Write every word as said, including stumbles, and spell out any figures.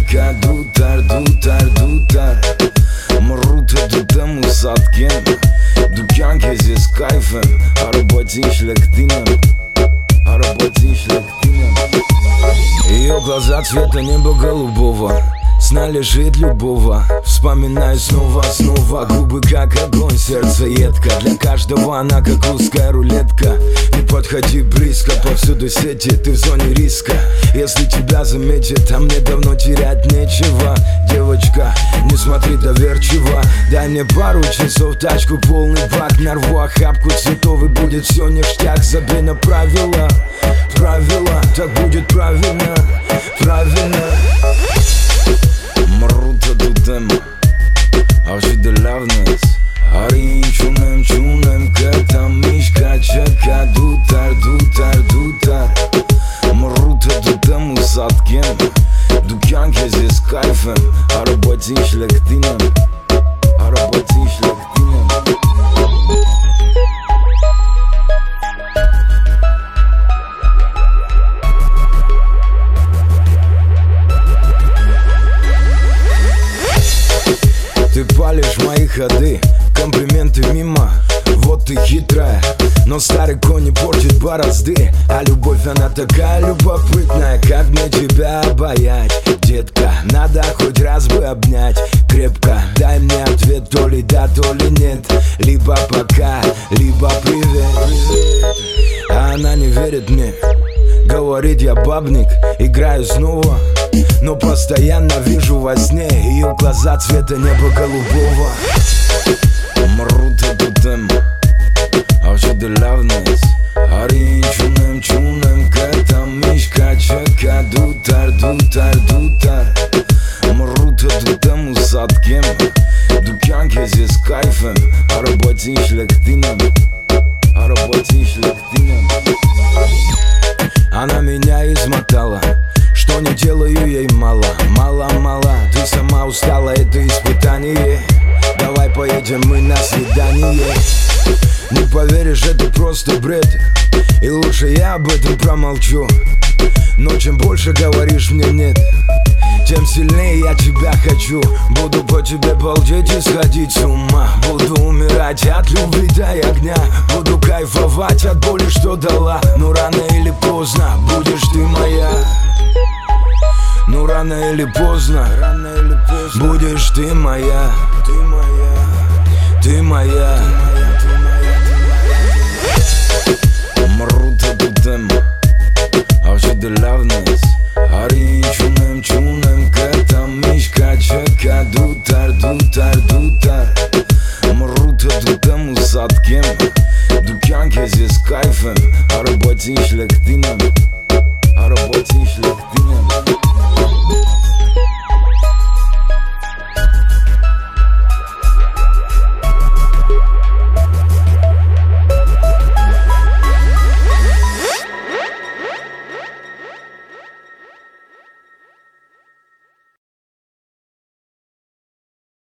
çeka tutar tutar tutar Mruta tutam uzatken Dükkan gezi с кайфом А работаешь лектином А работаешь лектином Ее глаза цвета неба голубого Сна лежит любого Вспоминаю снова, снова Губы как огонь, сердце едко Для каждого она как русская рулетка Не подходи близко, повсюду сети Ты в зоне риска Если тебя заметят, а мне давно терять нечего Девочка, не смотри доверчиво Дай мне пару часов, тачку полный бак Нарву охапку цветов и будет все ништяк Забей на правила, правила Так будет правильно, правильно Mruta tutem Avshi de lavnes Ari čunem čunem Kad tam miška čeka Dutar, dutar, dutar Mruta tutem uzatken Dükkan gezi с кайфом А работаешь лектином А работаешь лектином Ты палишь мои ходы, комплименты мимо Вот ты хитрая, но старый конь не портит борозды А любовь она такая любопытная Как мне тебя обаять, детка Надо хоть раз бы обнять крепко Дай мне ответ, то ли да, то ли нет Либо пока, либо привет А она не верит мне Говорит, я бабник, играю снова Но постоянно вижу во сне Ее глаза цвета неба голубого Mruta tutem Avshi de lavnes Ari čunem čunem Kad tam miška čeka Dutar, dutar, dutar Mruta tutem uzatken Dükkan gezi с кайфом А работаешь лектином А работаешь лектином Она меня измотала Что не делаю ей мало, мало-мало Ты сама устала, это испытание Давай поедем мы на свидание Не поверишь, это просто бред И лучше я об этом промолчу Но чем больше говоришь мне нет Тем сильнее я тебя хочу Буду по тебе балдеть и сходить с ума Буду умирать от любви до огня Буду кайфовать от боли, что дала Но рано или поздно будешь ты моя Ну рано или поздно, рано или поздно будешь ты моя Ты моя, ты моя, ты моя, ты моя, ты моя. Mruta